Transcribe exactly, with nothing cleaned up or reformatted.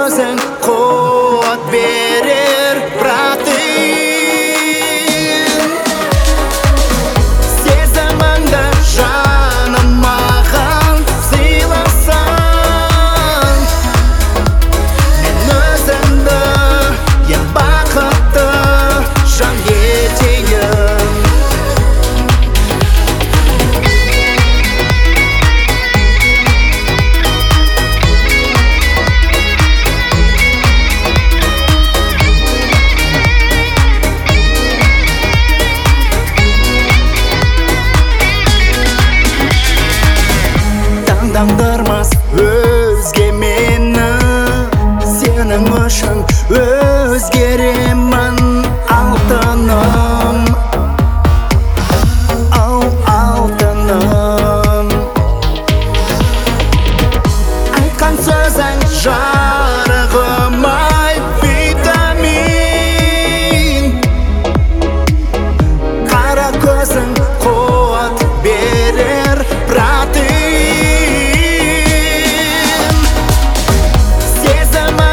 сөзің қуат берер братым. Сезіміңді жаным маған сыйласаң, мен өзімді ең бақытты жан етейін. Таңдандырмас өзге мені, сенің үшін өзгеремін алтыным, ау алтыным. Айтқан сөзің жан